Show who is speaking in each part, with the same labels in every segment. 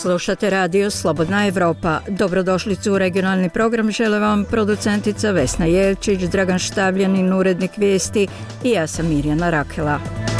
Speaker 1: Slušate radio Slobodna Evropa. Dobrodošlicu u regionalni program žele vam producentica Vesna Jelčić, Dragan Štavljanin, urednik vijesti i ja sam Mirjana Rakela.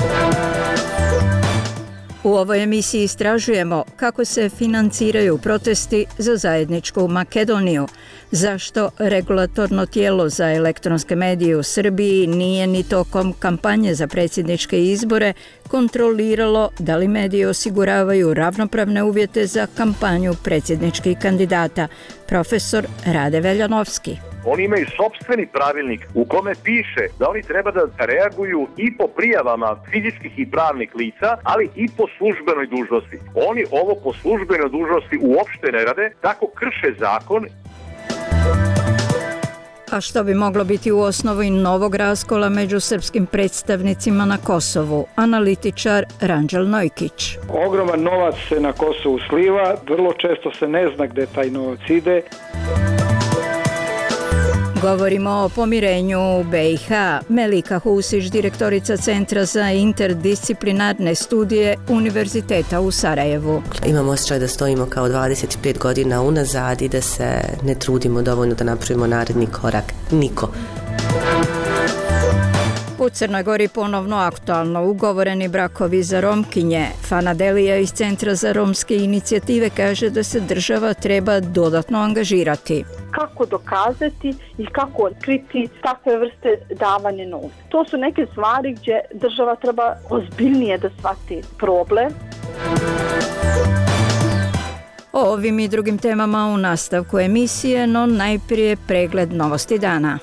Speaker 1: U ovoj emisiji istražujemo kako se financiraju protesti za zajedničku Makedoniju, zašto regulatorno tijelo za elektronske medije u Srbiji nije ni tokom kampanje za predsjedničke izbore kontroliralo da li mediji osiguravaju ravnopravne uvjete za kampanju predsjedničkih kandidata. Profesor Rade Veljanovski.
Speaker 2: Oni imaju sopstveni pravilnik u kome piše da oni treba da reaguju i po prijavama fizičkih i pravnih lica, ali i po službenoj dužnosti. Oni ovo po službenoj dužnosti uopšte ne rade, tako krše zakon.
Speaker 1: A što bi moglo biti u osnovi novog raskola među srpskim predstavnicima na Kosovu? Analitičar Ranđel Nojkić.
Speaker 3: Ogroman novac se na Kosovu sliva, vrlo često se ne zna gde taj novac ide.
Speaker 1: Govorimo o pomirenju u BiH. Melika Husić, direktorica Centra za interdisciplinarne studije Univerziteta u Sarajevu.
Speaker 4: Imamo osjećaj da stojimo kao 25 godina unazad i da se ne trudimo dovoljno da napravimo naredni korak. Niko.
Speaker 1: U Crnoj Gori ponovno aktualno ugovoreni brakovi za Romkinje. Fana Delija iz Centra za romske inicijative kaže da se država treba dodatno angažirati.
Speaker 5: Kako dokazati i kako otkriti takve vrste davanja novca. To su neke stvari gdje država treba ozbiljnije da shvati problem.
Speaker 1: O ovim i drugim temama u nastavku emisije, no najprije pregled novosti dana.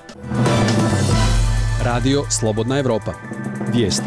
Speaker 6: Radio Slobodna Evropa. Vijesti.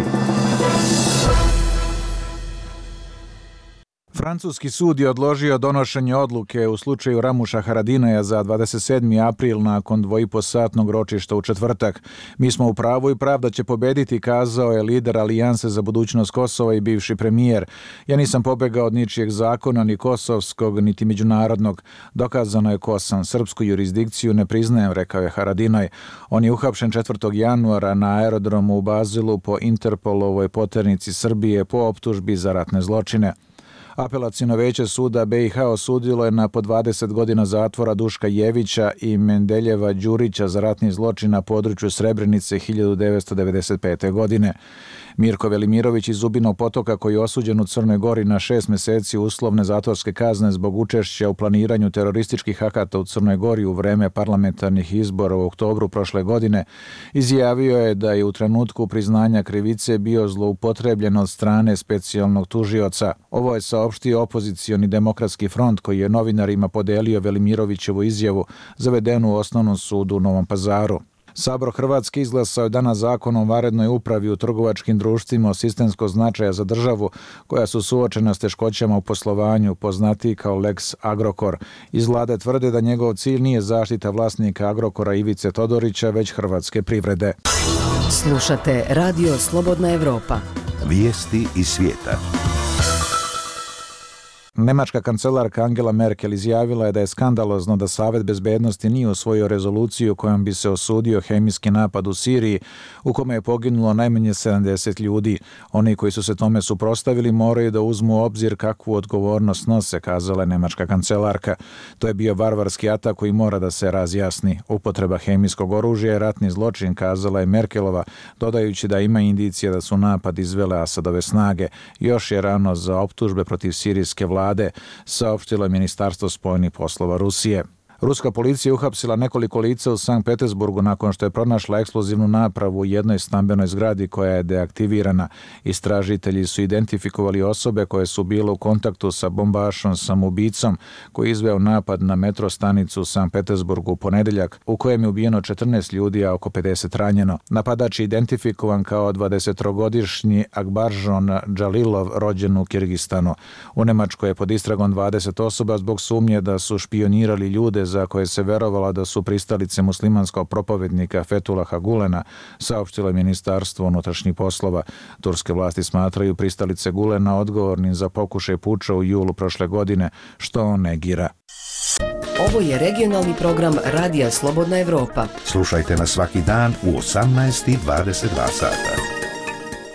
Speaker 7: Francuski sud je odložio donošenje odluke u slučaju Ramuša Haradinaja za 27. april nakon 2,5-satnog ročišta u četvrtak. Mi smo u pravu i pravda će pobediti, kazao je lider Alijanse za budućnost Kosova i bivši premijer. Ja nisam pobegao od ničijeg zakona, ni kosovskog, niti međunarodnog. Dokazano je ko sam. Srpsku jurisdikciju ne priznajem, rekao je Haradinaj. On je uhapšen 4. januara na aerodromu u Bazilu po Interpolovoj poternici Srbije po optužbi za ratne zločine. Apelaciono veće suda BiH osudilo je na po 20 godina zatvora Duška Jevića i Mendeljeva Đurića za ratni zločin na području Srebrenice 1995. godine. Mirko Velimirović iz Zubinog Potoka, koji je osuđen u Crnoj Gori na 6 mjeseci uslovne zatvorske kazne zbog učešća u planiranju terorističkih akata u Crnoj Gori u vreme parlamentarnih izbora u oktobru prošle godine, izjavio je da je u trenutku priznanja krivice bio zloupotrebljen od strane specijalnog tužioca. Ovo je saopštio opozicioni Demokratski front, koji je novinarima podelio Velimirovićevu izjavu zavedenu u Osnovnom sudu u Novom Pazaru. Sabor Hrvatske izglasao je danas zakon o vanrednoj upravi u trgovačkim društvima od sistemskog značaja za državu koja su suočena s teškoćama u poslovanju, poznatiji kao Lex Agrokor. Iz vlade tvrde da njegov cilj nije zaštita vlasnika Agrokora Ivice Todorića, već hrvatske privrede.
Speaker 8: Slušate Radio Slobodna Evropa.
Speaker 9: Vijesti iz svijeta.
Speaker 7: Nemačka kancelarka Angela Merkel izjavila je da je skandalozno da Savet bezbednosti nije usvojio rezoluciju kojom bi se osudio hemijski napad u Siriji u kome je poginulo najmanje 70 ljudi. Oni koji su se tome suprotstavili moraju da uzmu u obzir kakvu odgovornost nose, kazala je nemačka kancelarka. To je bio varvarski atak koji mora da se razjasni. Upotreba hemijskog oružja je ratni zločin, kazala je Merkelova, dodajući da ima indicije da su napad izvele Asadove snage. Još je rano za optužbe protiv sirijske vlade, saopštilo je Ministarstvo spoljnih poslova Rusije. Ruska policija uhapsila nekoliko lica u Sankt Petersburgu nakon što je pronašla eksplozivnu napravu u jednoj stambenoj zgradi koja je deaktivirana. Istražitelji su identifikovali osobe koje su bile u kontaktu sa bombašom samoubicom koji je izveo napad na metro stanicu u Sankt Petersburgu u ponedjeljak, u kojem je ubijeno 14 ljudi, a oko 50 ranjeno. Napadač je identifikovan kao 23-godišnji Akbaržon Džalilov, rođen u Kirgistanu. U Nemačkoj je pod istragom 20 osoba zbog sumnje da su špionirali ljude za koje se verovalo da su pristalice muslimanskog propovednika Fethullaha Gulena, saopštilo je Ministarstvo unutrašnjih poslova. Turske vlasti smatraju pristalice Gulena odgovornim za pokušaj puča u julu prošle godine, što on negira.
Speaker 8: Ovo je regionalni program Radija Slobodna Evropa.
Speaker 9: Slušajte nas svaki dan u 18:22 sata.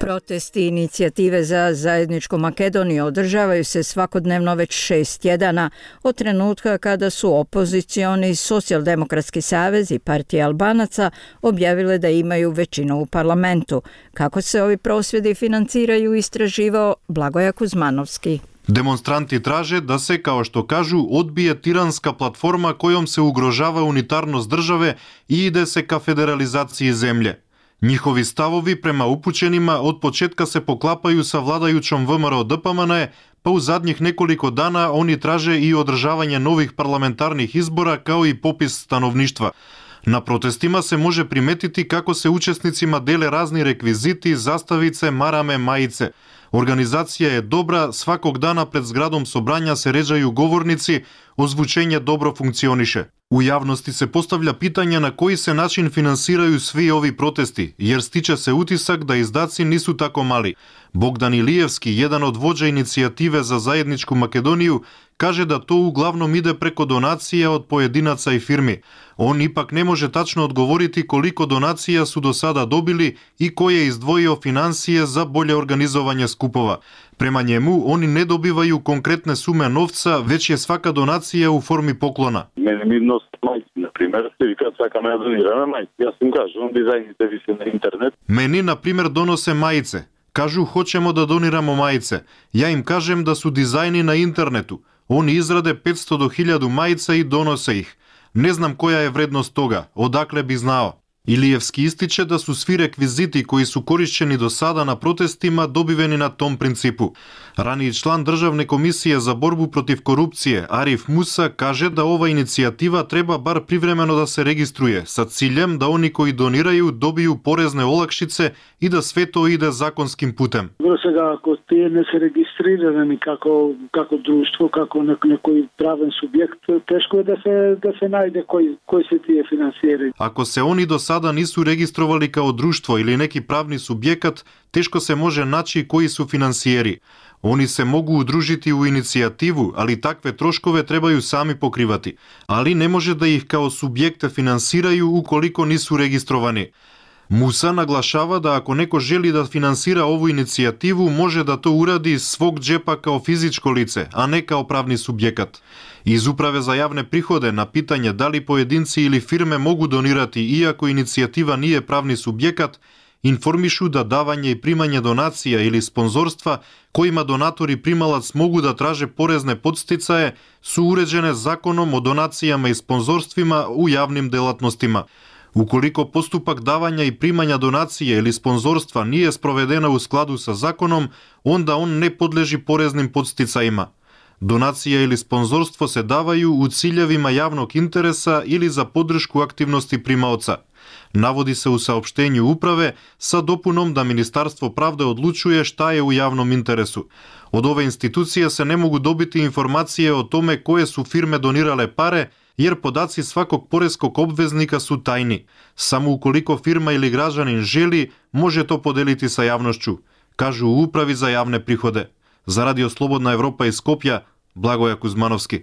Speaker 1: Protesti inicijative za zajedničku Makedoniju održavaju se svakodnevno već 6 tjedana od trenutka kada su opozicioni Socijaldemokratski savez i partija Albanaca objavile da imaju većinu u parlamentu. Kako se ovi prosvjedi financiraju, istraživao Blagoja Kuzmanovski.
Speaker 10: Demonstranti traže da se, kao što kažu, odbije tiranska platforma kojom se ugrožava unitarnost države i ide se ka federalizaciji zemlje. Njihovi stavovi prema upućenima od početka se poklapaju sa vladajućom VMRO DPMNE, pa u zadnjih nekoliko dana oni traže i održavanje novih parlamentarnih izbora kao i popis stanovništva. Na protestima se može primetiti kako se učesnicima dele razni rekviziti, zastavice, marame, majice. Organizacija je dobra, svakog dana pred zgradom sobranja se ređaju govornici, ozvučenje dobro funkcioniše. U javnosti se postavlja pitanje na koji se način finansiraju svi ovi protesti, jer stiče se utisak da izdaci nisu tako mali. Bogdan Ilijevski, jedan od vođa inicijative za zajedničku Makedoniju, kaže da to uglavnom ide preko donacija od pojedinaca i firmi. On ipak ne može tačno odgovoriti koliko donacija su do sada dobili i ko je izdvojio financije za bolje organizovanje skupova. Prema njemu, oni ne dobivaju konkretne sume novca, već je svaka donacija u formi poklona.
Speaker 11: Mene mi nos majci, na primjer, i kad svaka me donira majci, ja sam kažu, on dizajnite vi se na internet.
Speaker 10: Meni, na primjer, donose majice. Kažu, hoćemo da doniramo majice. Ja im kažem da su dizajni na internetu. Oni izrade 500 do 1000 majica i donose ih. Ne znam koja je vrednost toga, odakle bi znao. Ilijevski ističe da su svi rekviziti koji su korišćeni do sada na protestima dobiveni na tom principu. Raniji član Državne komisije za borbu protiv korupcije Arif Musa kaže da ova inicijativa treba bar privremeno da se registruje sa ciljem da oni koji doniraju dobiju porezne olakšice i da sve to ide zakonskim putem.
Speaker 12: Сега, ако ти не се регистрирани како друштво, како некој правен субјект, тешко е да се најде кој се тие финансиери.
Speaker 10: Ako se oni do sada nisu registrovali kao društvo ili neki pravni subjekat, teško se može naći koji su finansijeri. Oni se mogu udružiti u inicijativu, ali takve troškove trebaju sami pokrivati. Ali ne može da ih kao subjekte finansiraju ukoliko nisu registrovani. Musa naglašava da ako neko želi da finansira ovu inicijativu, može da to uradi iz svog džepa kao fizičko lice, a ne kao pravni subjekat. Iz Uprave za javne prihode na pitanje da li pojedinci ili firme mogu donirati iako inicijativa nije pravni subjekat, informišu da davanje i primanje donacija ili sponzorstva kojima donator i primalac mogu da traže porezne podsticaje su uređene zakonom o donacijama i sponzorstvima u javnim delatnostima. Ukoliko postupak davanja i primanja donacije ili sponzorstva nije sprovedena u skladu sa zakonom, onda on ne podleži poreznim podsticajima. Donacija ili sponzorstvo se davaju u ciljevima javnog interesa ili za podršku aktivnosti primaoca. Navodi se u saopštenju uprave sa dopunom da Ministarstvo pravde odlučuje šta je u javnom interesu. Od ove institucije se ne mogu dobiti informacije o tome koje su firme donirale pare, jer podaci svakog poreskog obveznika su tajni. Samo ukoliko firma ili građanin želi, može to podeliti sa javnošću, kažu u Upravi za javne prihode. Za Radio Slobodna Evropa iz Skopja, Blagoja Kuzmanovski.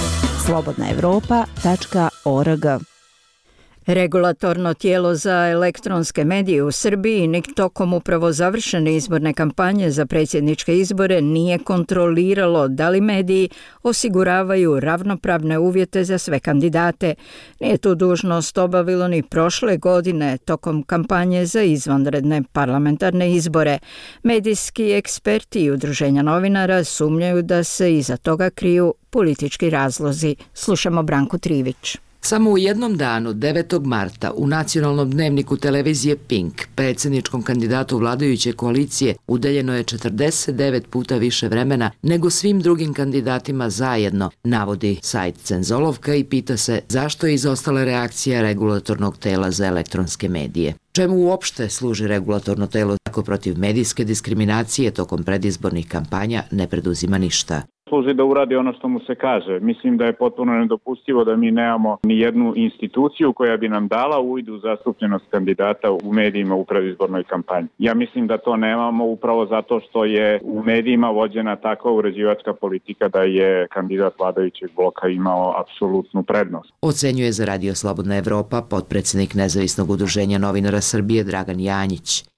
Speaker 8: slobodnaevropa.org.
Speaker 1: Regulatorno tijelo za elektronske medije u Srbiji ni tokom upravo završene izborne kampanje za predsjedničke izbore nije kontroliralo da li mediji osiguravaju ravnopravne uvjete za sve kandidate. Nije tu dužnost obavilo ni prošle godine tokom kampanje za izvanredne parlamentarne izbore. Medijski eksperti i udruženja novinara sumnjaju da se iza toga kriju politički razlozi. Slušamo Branku Trivić.
Speaker 13: Samo u jednom danu, 9. marta, u nacionalnom dnevniku televizije Pink, predsjedničkom kandidatu vladajuće koalicije, udeljeno je 49 puta više vremena nego svim drugim kandidatima zajedno, navodi sajt Cenzolovka i pita se zašto je izostala reakcija regulatornog tela za elektronske medije. Čemu uopšte služi regulatorno telo ako protiv medijske diskriminacije tokom predizbornih kampanja ne preduzima ništa?
Speaker 3: Služi da uradi ono što mu se kaže. Mislim da je potpuno nedopustivo da mi nemamo ni jednu instituciju koja bi nam dala uvid u zastupljenost kandidata u medijima u predizbornoj kampanji. Ja mislim da to nemamo upravo zato što je u medijima vođena takva uređivačka politika da je kandidat vladajućeg bloka imao apsolutnu prednost.
Speaker 13: Ocenjuje za Radio Slobodna Evropa potpredsjednik Nezavisnog udruženja novinara Srbije Dragan Janjić.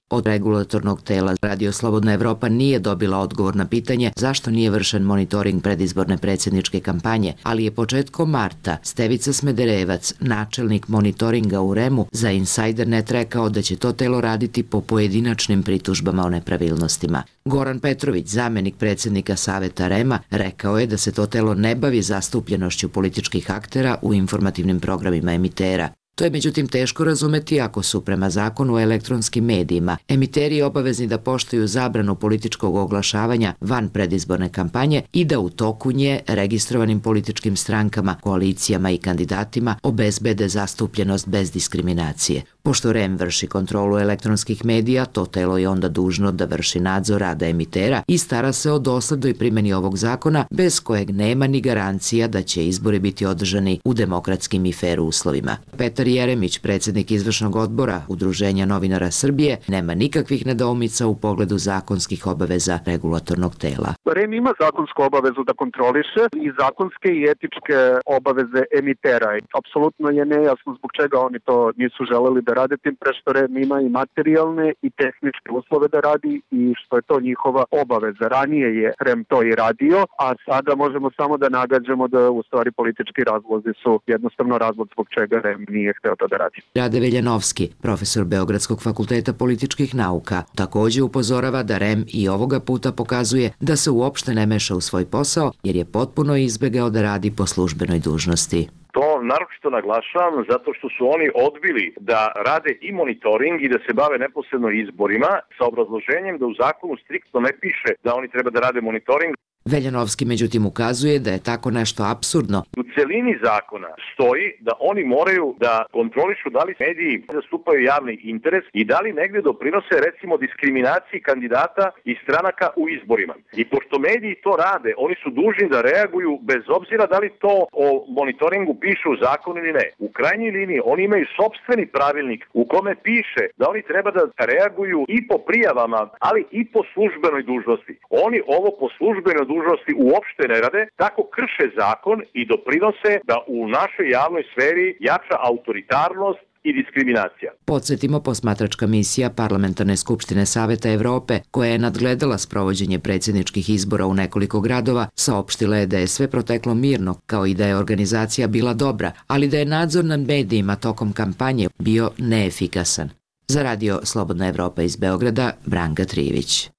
Speaker 13: Od regulatornog tela Radio Slobodna Evropa nije dobila odgovor na pitanje zašto nije vršen monitoring predizborne predsjedničke kampanje, ali je početkom marta Stevica Smederevac, načelnik monitoringa u REM-u, za Insidernet rekao da će to telo raditi po pojedinačnim pritužbama o nepravilnostima. Goran Petrović, zamenik predsjednika Saveta REM-a, rekao je da se to telo ne bavi zastupljenošću političkih aktera u informativnim programima emitera. To je međutim teško razumeti ako su prema zakonu o elektronskim medijima emiteri obavezni da poštuju zabranu političkog oglašavanja van predizborne kampanje i da u toku nje registrovanim političkim strankama, koalicijama i kandidatima obezbede zastupljenost bez diskriminacije. Pošto REM vrši kontrolu elektronskih medija, to telo je onda dužno da vrši nadzor rada emitera i stara se o doslednoj primjeni ovog zakona, bez kojeg nema ni garancija da će izbori biti održani u demokratskim i fer uslovima. Petar Jeremić, predsjednik izvršnog odbora Udruženja novinara Srbije, nema nikakvih nedoumica u pogledu zakonskih obaveza regulatornog tela.
Speaker 14: REM ima zakonsku obavezu da kontroliše i zakonske i etičke obaveze emitera. Apsolutno je nejasno zbog čega oni to nisu želeli da rade, tim pre što REM ima i materijalne i tehničke uslove da radi i što je to njihova obaveza. Ranije je REM to i radio, a sada možemo samo da nagađamo da u stvari politički razlozi su jednostavno razlog zbog čega REM nije hteo to da radi.
Speaker 13: Rade Veljanovski, profesor Beogradskog fakulteta političkih nauka, također upozorava da REM i ovoga puta pokazuje da se uopšte ne meša u svoj posao jer je potpuno izbegao da radi po službenoj dužnosti.
Speaker 2: To naročito naglašavam zato što su oni odbili da rade i monitoring i da se bave neposredno izborima sa obrazloženjem da u zakonu striktno ne piše da oni treba da rade monitoring.
Speaker 13: Veljanovski međutim ukazuje da je tako nešto apsurdno.
Speaker 2: U celini zakona stoji da oni moraju da kontrolišu da li mediji zastupaju javni interes i da li negdje doprinose recimo diskriminaciji kandidata i stranaka u izborima. I pošto mediji to rade, oni su dužni da reaguju bez obzira da li to o monitoringu piše u zakonu ili ne. U krajnjoj liniji oni imaju sopstveni pravilnik u kome piše da oni treba da reaguju i po prijavama, ali i po službenoj dužnosti. Oni ovo po službenoj dužnosti uopšte ne rade, tako krše zakon i doprinose da u našoj javnoj sferi jača autoritarnost i diskriminacija.
Speaker 13: Podsjetimo, posmatračka misija Parlamentarne skupštine Saveta Evrope, koja je nadgledala sprovođenje predsjedničkih izbora u nekoliko gradova, saopštila je da je sve proteklo mirno, kao i da je organizacija bila dobra, ali da je nadzor nad medijima tokom kampanje bio neefikasan. Za Radio Slobodna Evropa iz Beograda, Branka Trivić.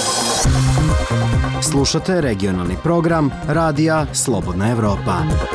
Speaker 15: Slušate regionalni program Radija Slobodna Evropa.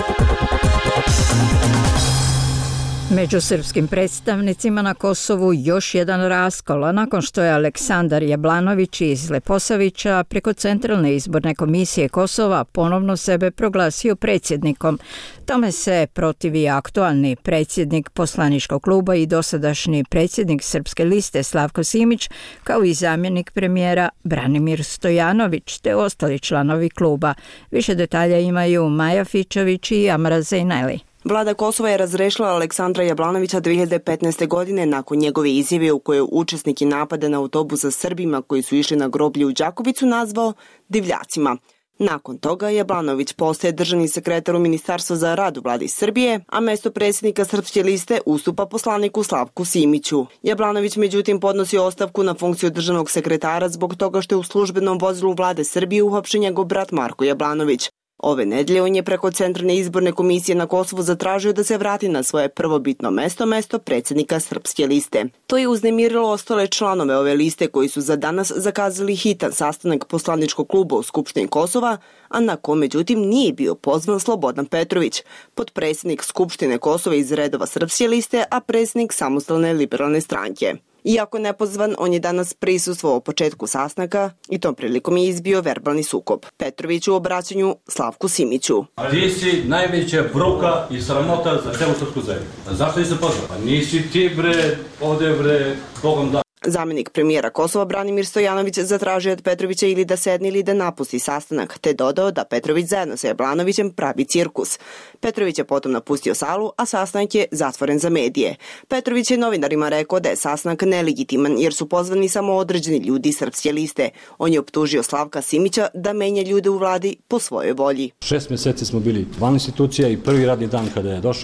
Speaker 1: Među srpskim predstavnicima na Kosovu još jedan raskol, a nakon što je Aleksandar Jablanović iz Leposavića preko Centralne izborne komisije Kosova ponovno sebe proglasio predsjednikom. Tome se protivi aktualni predsjednik poslaničkog kluba i dosadašnji predsjednik Srpske liste Slavko Simić, kao i zamjenik premijera Branimir Stojanović, te ostali članovi kluba. Više detalja imaju Maja Fičović i Amra Zejnali.
Speaker 16: Vlada Kosova je razrešila Aleksandra Jablanovića 2015. godine nakon njegove izjave u kojoj učesniki napada na autobus sa Srbima koji su išli na groblje u Đakovicu nazvao divljacima. Nakon toga Jablanović postaje državni sekretar u Ministarstvu za rad u vladi Srbije, a mesto predsjednika Srpske liste ustupa poslaniku Slavku Simiću. Jablanović međutim podnosi ostavku na funkciju državnog sekretara zbog toga što je u službenom vozilu vlade Srbije uhapšen njegov brat Marko Jablanović. Ove nedelje on je preko Centralne izborne komisije na Kosovu zatražio da se vrati na svoje prvobitno mesto predsjednika Srpske liste. To je uznemirilo ostale članove ove liste koji su za danas zakazali hitan sastanak poslaničkog kluba u Skupštini Kosova, a na kom međutim nije bio pozvan Slobodan Petrović, potpredsjednik Skupštine Kosova iz redova Srpske liste, a predsjednik Samostalne liberalne stranke. Iako nepozvan, on je danas prisustvovao početku sastanka i tom prilikom je izbio verbalni sukob. Petrović u obraćanju Slavku Simiću.
Speaker 17: Ti si najveća bruka i sramota za celu srpsku zemlju. Zašto nisi pozvan? Pa nisi ti bre, ovde bre, Bogom da.
Speaker 16: Zamjenik premijera Kosova Branimir Stojanović zatražio od Petrovića ili da sedne ili da napusti sastanak, te dodao da Petrović zajedno sa Jablanovićem pravi cirkus. Petrović je potom napustio salu, a sastanak je zatvoren za medije. Petrović je novinarima rekao da je sastanak nelegitiman jer su pozvani samo određeni ljudi iz Srpske liste. On je optužio Slavka Simića da menja ljude u vladi po svojoj volji.
Speaker 17: 6 mjeseci smo bili van institucija i prvi radni dan kada je došao,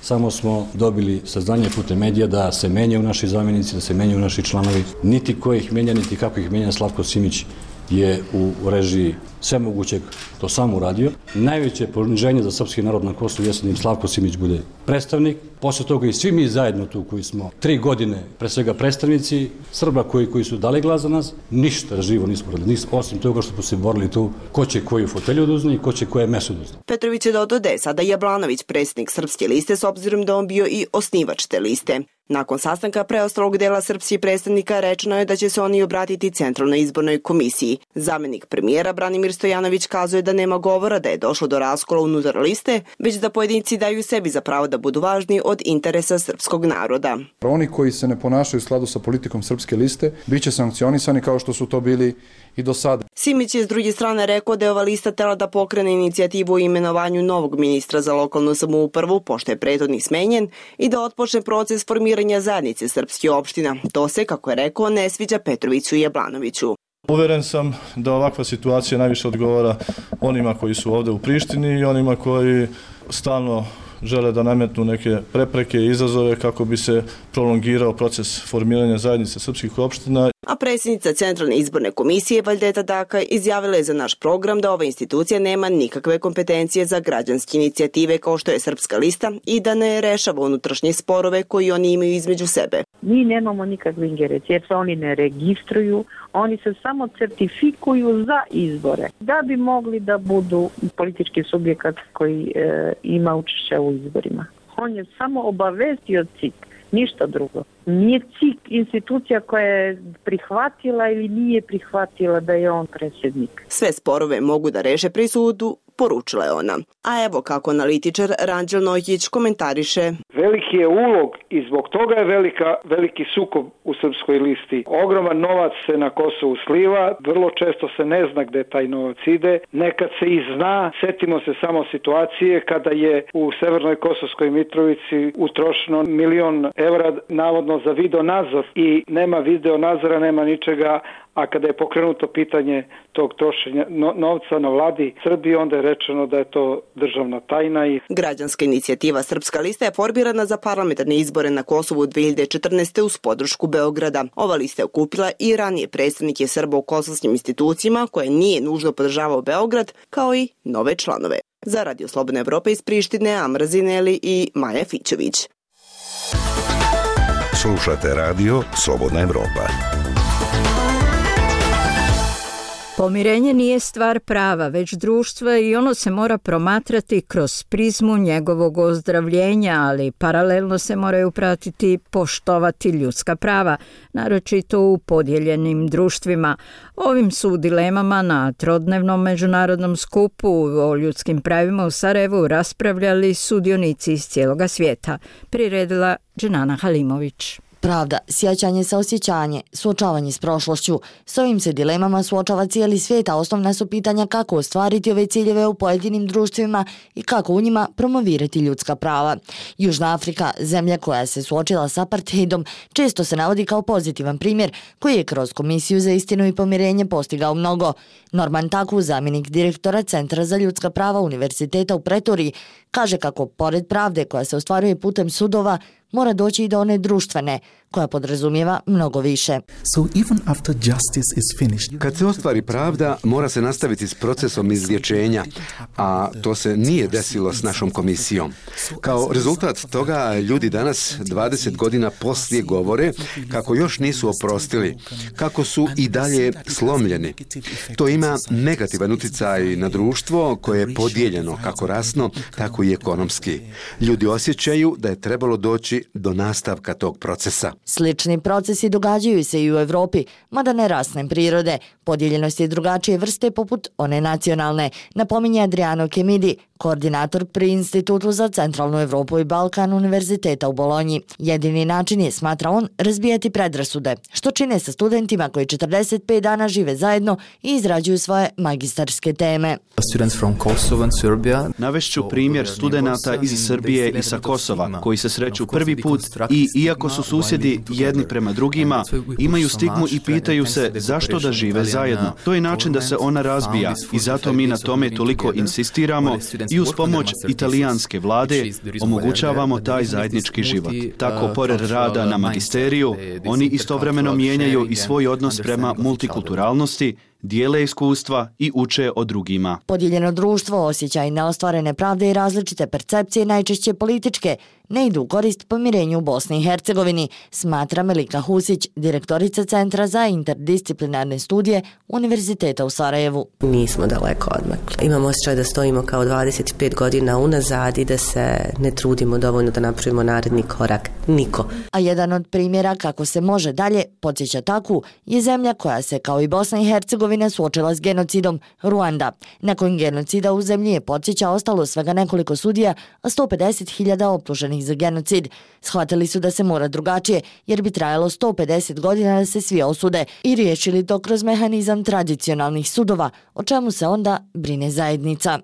Speaker 18: Samo smo dobili saznanje putem medija da se menjaju naši zamjenici, da se menjaju naši članovi. Niti ko ih menja, niti kako ih menja. Slavko Simić je u režiji sve mogućeg to sam uradio. Najveće poniženje za srpski narod na Kosovu jeste da im Slavko Simić bude predstavnik. Posle toga i svi mi zajedno tu koji smo 3 godine, pre svega predstavnici Srba koji su dali glas za nas, ništa živo nismo radili. Osim toga što smo se borili tu ko će koju fotelju oduzne i ko će koje meso oduzne.
Speaker 16: Petrović je dodao da je sada Jablanović predsjednik Srpske liste s obzirom da on bio i osnivač te liste. Nakon sastanka preostalog dela srpskih predstavnika rečeno je da će se oni obratiti Centralnoj izbornoj komisiji. Zamenik premijera Branimir Stojanović kazuje da nema govora da je došlo do raskola unutar liste, već da pojedinci daju sebi za pravo da budu važni od interesa srpskog naroda.
Speaker 19: Oni koji se ne ponašaju u skladu sa politikom Srpske liste biće sankcionisani kao što su to bili i do sada.
Speaker 16: Simić je s druge strane rekao da je ova lista tela da pokrene inicijativu o imenovanju novog ministra za lokalnu samoupravu, pošto je prethodni smenjen, i da otpočne proces formiranja zajednice srpskih opština. To se, kako je rekao, ne sviđa Petroviću i Jablanoviću.
Speaker 20: Uveren sam da ovakva situacija najviše odgovara onima koji su ovde u Prištini i onima koji stalno žele da nametnu neke prepreke i izazove kako bi se prolongirao proces formiranja zajednice srpskih opština.
Speaker 16: A predsjednica Centralne izborne komisije Valjeta Daka izjavila je za naš program da ova institucija nema nikakve kompetencije za građanske inicijative kao što je Srpska lista i da ne rešava unutrašnje sporove koji oni imaju između sebe.
Speaker 21: Mi nemamo nikakve ingerencije jer se oni ne registruju, oni se samo certifikuju za izbore da bi mogli da budu politički subjekat koji ima učešće u izborima. On je samo obavestio CIK, ništa drugo. Nije CIK institucija koja je prihvatila ili nije prihvatila da je on predsjednik.
Speaker 16: Sve sporove mogu da reše pri sudu, poručila je ona. A evo kako analitičar Ranđel Nojić komentariše.
Speaker 12: Veliki je ulog i zbog toga je veliki sukob u Srpskoj listi. Ogroman novac se na Kosovu sliva, vrlo često se ne zna gde taj novac ide. Nekad se i zna, setimo se samo situacije kada je u Severnoj Kosovskoj Mitrovici utrošeno 1.000.000 evra navodno za video nadzor i nema video nadzora, nema ničega. A kada je pokrenuto pitanje tog trošenja novca na vladi Srbije, onda je rečeno da je to državna tajna.
Speaker 16: Građanska inicijativa Srpska lista je formirana za parlamentarne izbore na Kosovu 2014. uz podršku Beograda. Ova lista je okupila i ranije predstavnike Srba u kosovskim institucijama koje nije nužno podržavao Beograd, kao i nove članove. Za Radio Slobodna Evropa iz Prištine, Amra Zineli i Maja Fićović.
Speaker 9: Slušate Radio Slobodna Evropa.
Speaker 1: Pomirenje nije stvar prava, već društva i ono se mora promatrati kroz prizmu njegovog ozdravljenja, ali paralelno se moraju pratiti poštovati ljudska prava, naročito u podijeljenim društvima. Ovim su dilemama na trodnevnom međunarodnom skupu o ljudskim pravima u Sarajevu raspravljali sudionici iz cijeloga svijeta, priredila Dženana Halimović.
Speaker 22: Pravda, sjećanje sa osjećanje, suočavanje s prošlošću. S ovim se dilemama suočava cijeli svijet, a osnovna su pitanja kako ostvariti ove ciljeve u pojedinim društvima i kako u njima promovirati ljudska prava. Južna Afrika, zemlja koja se suočila s apartheidom, često se navodi kao pozitivan primjer koji je kroz Komisiju za istinu i pomirenje postigao mnogo. Norman Taku, zamjenik direktora Centra za ljudska prava Univerziteta u Pretoriji, kaže kako pored pravde koja se ostvaruje putem sudova, mora doći i do one društvene, koja podrazumijeva mnogo više.
Speaker 23: Kad se ostvari pravda, mora se nastaviti s procesom izlječenja, a to se nije desilo s našom komisijom. Kao rezultat toga, ljudi danas, 20 godina poslije, govore kako još nisu oprostili, kako su i dalje slomljeni. To ima negativan utjecaj na društvo koje je podijeljeno kako rasno, tako i ekonomski. Ljudi osjećaju da je trebalo doći do nastavka tog procesa.
Speaker 22: Slični procesi događaju se i u Evropi, mada ne rasne prirode. Podijeljenost je drugačije vrste poput one nacionalne, napominje Adriano Chemidi, koordinator pri Institutu za centralnu Evropu i Balkan Univerziteta u Bolonji. Jedini način je, smatra on, razbijati predrasude, što čine sa studentima koji 45 dana žive zajedno i izrađuju svoje magistarske teme.
Speaker 24: Navešću primjer studenata iz Srbije i sa Kosova, koji se sreću prvi put i, iako su susjedi jedni prema drugima, imaju stigmu i pitaju se zašto da žive zajedno. To je način da se ona razbija i zato mi na tome toliko insistiramo i uz pomoć italijanske vlade omogućavamo taj zajednički život. Tako, pored rada na magisteriju, oni istovremeno mijenjaju i svoj odnos prema multikulturalnosti, dijele iskustva i uče o drugima.
Speaker 22: Podijeljeno društvo, osjećaj neostvarene pravde i različite percepcije, najčešće političke, ne idu u korist pomirenju u Bosni i Hercegovini, smatra Melika Husić, direktorica Centra za interdisciplinarne studije Univerziteta u Sarajevu.
Speaker 4: Nismo daleko odmakli. Imamo osjećaj da stojimo kao 25 godina unazad i da se ne trudimo dovoljno da napravimo naredni korak. Niko.
Speaker 22: A jedan od primjera kako se može dalje, podsjeća takvu, je zemlja koja se kao i Bosna i Hercegovina suočila s genocidom, Ruanda. Nakon genocida u zemlji je, podsjeća, ostalo svega nekoliko sudija, a 150.000 optuženih za genocid. Shvatili su da se mora drugačije, jer bi trajalo 150 godina da se svi osude i riješili to kroz mehanizam tradicionalnih sudova, o čemu se onda brine zajednica.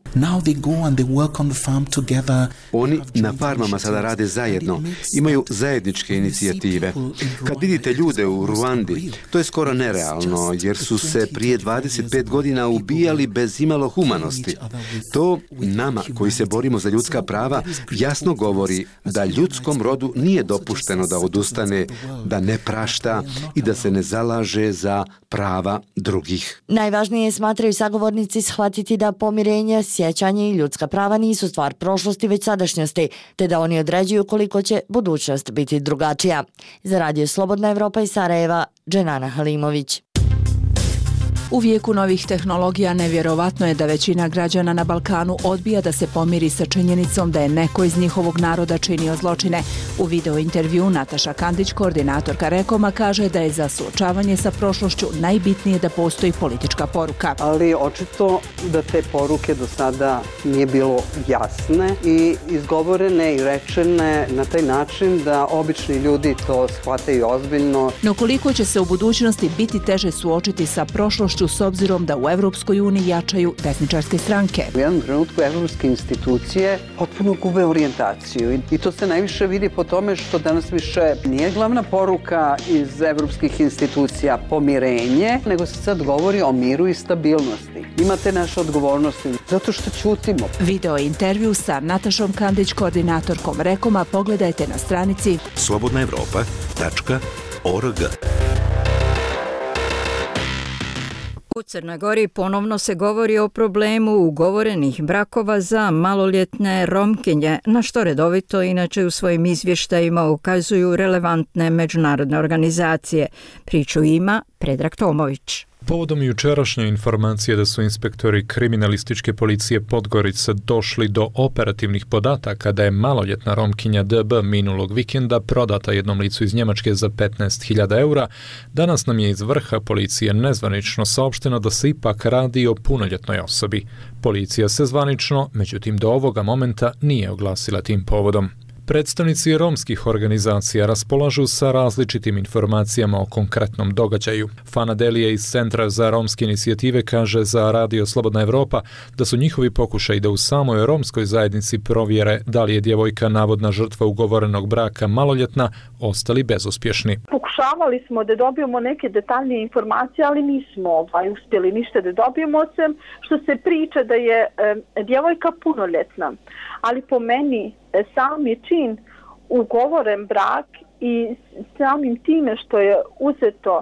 Speaker 23: Oni na farmama sada rade zajedno, imaju zajedničke inicijative. Kad vidite ljude u Ruandi, to je skoro nerealno, jer su se prije 25 godina ubijali bez imalo humanosti. To nama koji se borimo za ljudska prava jasno govori da ljudskom rodu nije dopušteno da odustane, da ne prašta i da se ne zalaže za prava drugih.
Speaker 22: Najvažnije smatraju sagovornici shvatiti da pomirenje, sjećanje i ljudska prava nisu stvar prošlosti već sadašnjosti, te da oni određuju koliko će budućnost biti drugačija. Za Radio Slobodna Evropa iz Sarajeva, Dženana Halimović.
Speaker 5: U vijeku novih tehnologija nevjerovatno je da većina građana na Balkanu odbija da se pomiri sa činjenicom da je neko iz njihovog naroda činio zločine. U video intervju Nataša Kandić, koordinatorka Rekoma, kaže da je za suočavanje sa prošlošću najbitnije da postoji politička poruka.
Speaker 6: Ali očito da te poruke do sada nije bilo jasne i izgovorene i rečene na taj način da obični ljudi to shvataju ozbiljno.
Speaker 5: No koliko će se u budućnosti biti teže suočiti sa prošlošću s obzirom da u Evropskoj uniji jačaju desničarske stranke.
Speaker 6: U jednom trenutku evropske institucije potpuno gube orijentaciju i to se najviše vidi po tome što danas više nije glavna poruka iz evropskih institucija pomirenje, nego se sad govori o miru i stabilnosti. Imate naše odgovornosti zato što ćutimo.
Speaker 5: Video intervju sa Natašom Kandić, koordinatorkom Rekoma, pogledajte na stranici
Speaker 9: slobodnaevropa.org.
Speaker 1: U Crnoj Gori ponovno se govori o problemu ugovorenih brakova za maloljetne Romkinje, na što redovito inače u svojim izvještajima ukazuju relevantne međunarodne organizacije. Priču ima Predrag Tomović.
Speaker 7: Povodom jučerašnje informacije da su inspektori kriminalističke policije Podgorice došli do operativnih podataka da je maloljetna Romkinja DB minulog vikenda prodata jednom licu iz Njemačke za 15.000 eura, danas nam je iz vrha policije nezvanično saopšteno da se ipak radi o punoljetnoj osobi. Policija se zvanično, međutim do ovoga momenta, nije oglasila tim povodom. Predstavnici romskih organizacija raspolažu sa različitim informacijama o konkretnom događaju. Fana Delije iz Centra za romske inicijative kaže za Radio Slobodna Evropa da su njihovi pokušaji da u samoj romskoj zajednici provjere da li je djevojka navodna žrtva ugovorenog braka maloljetna ostali bezuspješni.
Speaker 25: Pokušavali smo da dobijemo neke detaljnije informacije, ali nismo uspjeli ništa da dobijemo, osim što se priča da je djevojka punoljetna. Ali po meni sam je čin ugovoren brak i samim time što je uzeto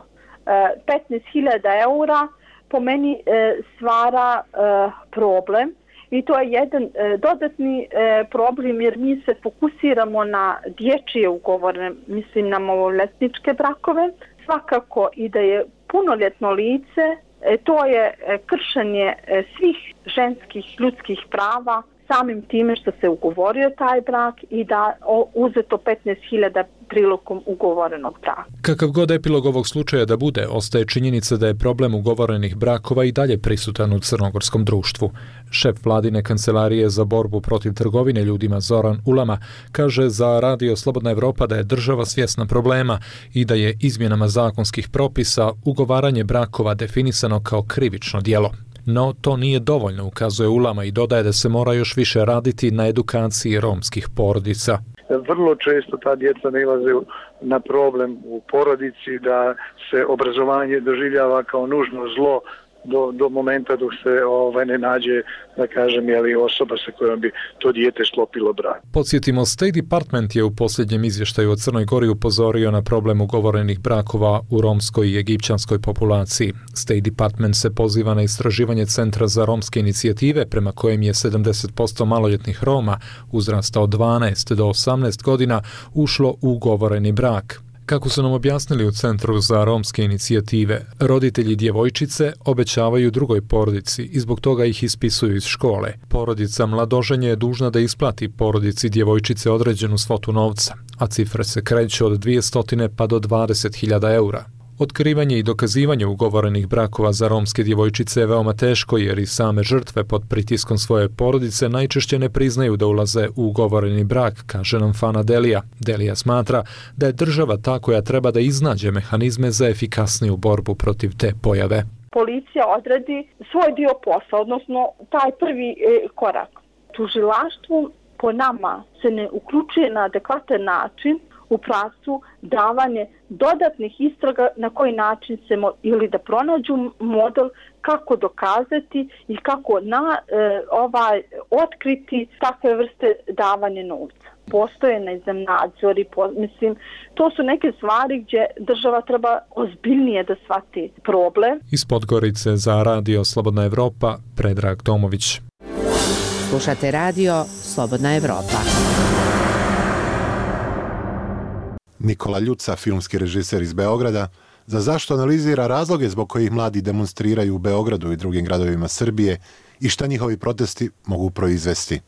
Speaker 25: 15.000 eura po meni stvara problem i to je jedan dodatni problem jer mi se fokusiramo na dječje ugovore, mislim na maloljetničke brakove. Svakako i da je punoljetno lice, to je kršenje svih ženskih ljudskih prava samim time što se ugovorio taj brak i da uzeto 15.000 prilikom ugovorenog braka.
Speaker 7: Kakav god epilog ovog slučaja da bude, ostaje činjenica da je problem ugovorenih brakova i dalje prisutan u crnogorskom društvu. Šef vladine kancelarije za borbu protiv trgovine ljudima Zoran Ulama kaže za Radio Slobodna Evropa da je država svjesna problema i da je izmjenama zakonskih propisa ugovaranje brakova definisano kao krivično djelo. No, to nije dovoljno, ukazuje Ulama i dodaje da se mora još više raditi na edukaciji romskih porodica.
Speaker 26: Vrlo često ta djeca nailaze na problem u porodici, da se obrazovanje doživljava kao nužno zlo do momenta dok se ne nađe, da kažem, osoba sa kojom bi to dijete sklopilo brak.
Speaker 7: Podsjetimo, State Department je u posljednjem izvještaju o Crnoj Gori upozorio na problem ugovorenih brakova u romskoj i egipćanskoj populaciji. State Department se poziva na istraživanje Centra za romske inicijative prema kojem je 70% maloljetnih Roma uzrasta od 12 do 18 godina ušlo u ugovoreni brak. Kako su nam objasnili u Centru za romske inicijative, roditelji djevojčice obećavaju drugoj porodici i zbog toga ih ispisuju iz škole. Porodica mladoženje je dužna da isplati porodici djevojčice određenu svotu novca, a cifre se kreću od 200 pa do 20.000 eura. Otkrivanje i dokazivanje ugovorenih brakova za romske djevojčice je veoma teško jer i same žrtve pod pritiskom svoje porodice najčešće ne priznaju da ulaze u ugovoreni brak, kaže nam Fana Delija. Delija smatra da je država ta koja treba da iznađe mehanizme za efikasniju borbu protiv te pojave.
Speaker 25: Policija odradi svoj dio posla, odnosno taj prvi korak. Tužilaštvo po nama se ne uključuje na adekvatan način u praksu davanje dodatnih istraga na koji način se ili da pronađu model kako dokazati i kako otkriti takve vrste davanje novca. Postoje, ne znam, nadzori, to su neke stvari gdje država treba ozbiljnije da shvati problem.
Speaker 7: Iz Podgorice za Radio Slobodna Evropa, Predrag Tomović.
Speaker 2: Slušate Radio Slobodna Evropa.
Speaker 3: Nikola Ljuca, filmski režiser iz Beograda, za zašto analizira razloge zbog kojih mladi demonstriraju u Beogradu i drugim gradovima Srbije i šta njihovi protesti mogu proizvesti.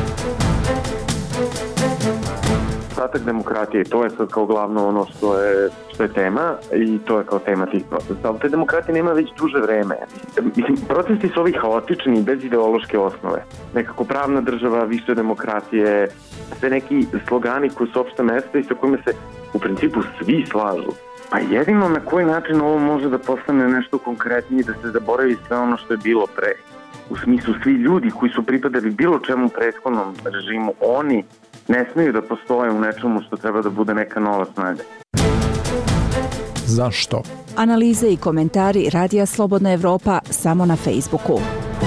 Speaker 8: Nedostatak demokratije, to je sad kao glavno ono što je tema i to je kao tema tih protesta. Ali te demokratije nema već duže vreme. Protesti su ovi haotični, bez ideološke osnove. Nekako pravna država, više demokratije, sve neki slogani koji su opšte mesta i sa kojima se u principu svi slažu. Pa jedino na koji način ovo može da postane nešto konkretnije, da se zaboravi sve ono što je bilo pre. U smislu, svi ljudi koji su pripadali bilo čemu prethodnom režimu, oni ne smiju da postoje u nečemu što treba da bude neka nova snaga.
Speaker 7: Zašto?
Speaker 5: Analize i komentari Radija Slobodna Evropa samo na Facebooku.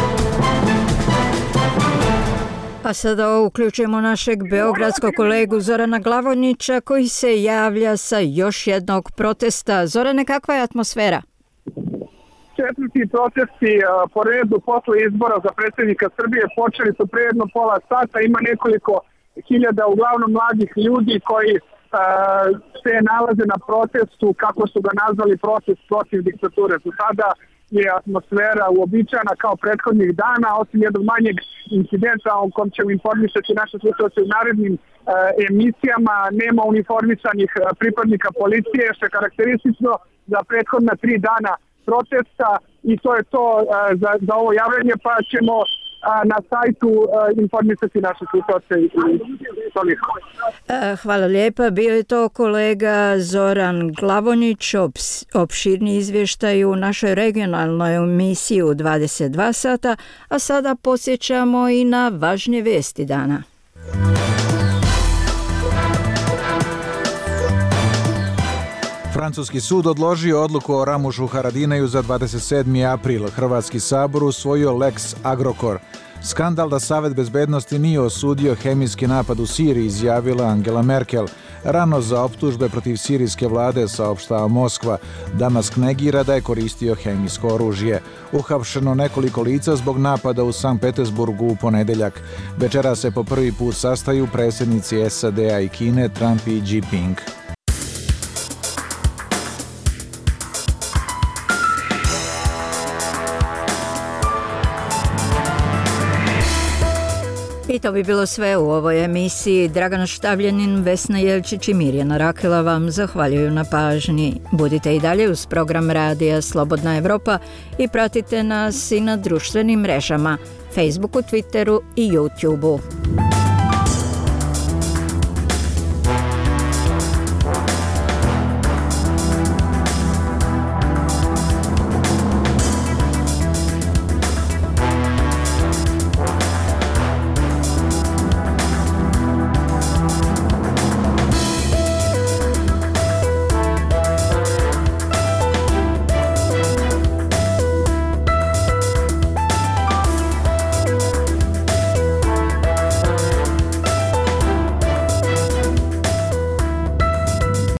Speaker 1: A sada uključujemo našeg beogradskog kolegu Zorana Glavonjića koji se javlja sa još jednog protesta. Zorane, kakva je atmosfera?
Speaker 10: Četvrti protesti po redu posle izbora za predsjednika Srbije počeli su pre jedno pola sata. Ima nekoliko hiljada uglavnom mladih ljudi koji se nalaze na protestu, kako su ga nazvali, protest protiv diktature. Sada je atmosfera uobičajena kao prethodnih dana, osim jednog manjeg incidenta o kom ćemo informisati naše slušalce u narednim emisijama. Nema uniformisanih pripadnika policije, što je karakteristično za prethodna 3 dana protesta i to je to za ovo javljanje, pa ćemo na sajtu informisati naše slušalce i toliko.
Speaker 1: Hvala lijepa. Bio je to kolega Zoran Glavonjić, opširni izvještaj u našoj regionalnoj emisiji u 22 sata, a sada podsjećamo i na važnije vesti dana.
Speaker 11: Francuski sud odložio odluku o Ramušu Haradinaju za 27. april. Hrvatski sabor usvojio Lex Agrokor. Skandal da Savet bezbednosti nije osudio hemijski napad u Siriji, izjavila Angela Merkel. Rano za optužbe protiv sirijske vlade, saopštava Moskva. Damask negira da je koristio hemijsko oružje. Uhapšeno nekoliko lica zbog napada u Sankt Petersburgu u ponedeljak. Večera se po prvi put sastaju predsjednici SAD-a i Kine, Trump i Xi Jinping.
Speaker 1: I to bi bilo sve u ovoj emisiji. Dragana Štavljanin, Vesna Jelčić i Mirjana Rakela vam zahvaljuju na pažnji. Budite i dalje uz program Radija Slobodna Evropa i pratite nas i na društvenim mrežama, Facebooku, Twitteru i YouTubeu.